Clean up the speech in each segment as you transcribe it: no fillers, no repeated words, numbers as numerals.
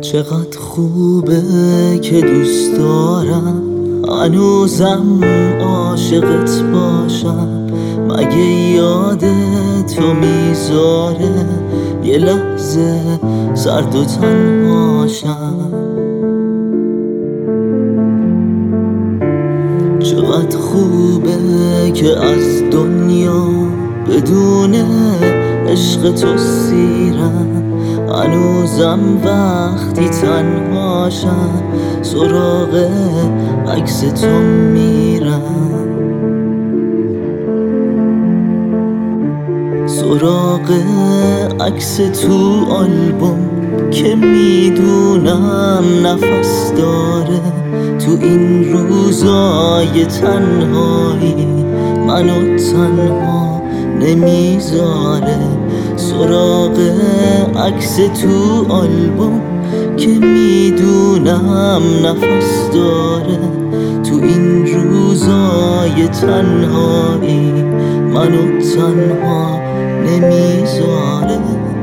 چقدر خوبه که دوست دارم، هنوزم عاشقت باشم. مگه یاد تو میذاره یه لحظه سرد و تنهاشم؟ چقدر خوبه که از دنیا بدون عشق تو سیرم. هنوزم وقتی تنهاشم سراغ عکس تو میرم، سراغ عکس تو آلبوم که میدونم نفس داره. تو این روزای تنهایی منو تنها نمیذاره. سراغ عکس تو آلبوم که میدونم نفس داره. تو این روزای تنهایی منو تنها نمیذاره.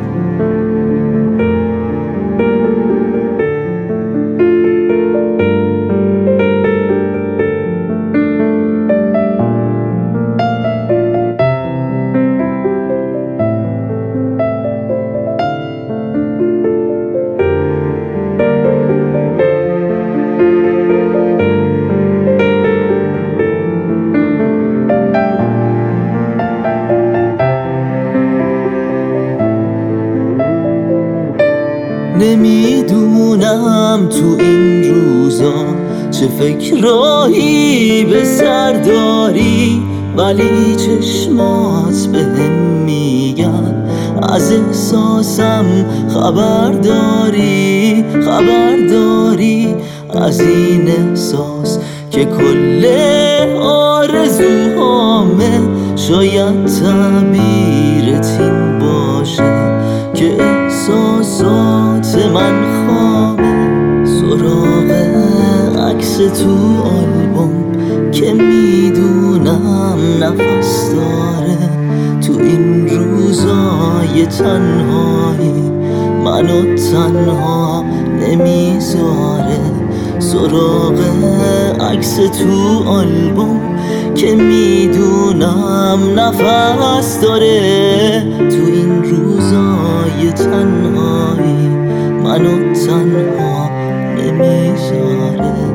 نمیدونم تو این روزا چه فکرایی به سر داری، ولی چشمات بهم میگن از احساسم خبرداری. خبرداری از این احساس که کل آرزوهامه. شاید تعبیرت این باشه که احساسات من خوابه. سراغ عکس تو آلبوم که میدونم نفس داره. تو این روزای تنهایی منو تنها نمیذاره. سراغ عکس تو آلبوم که میدونم نفس داره. تو این روزای تنهایی منو تنها نمیذاره.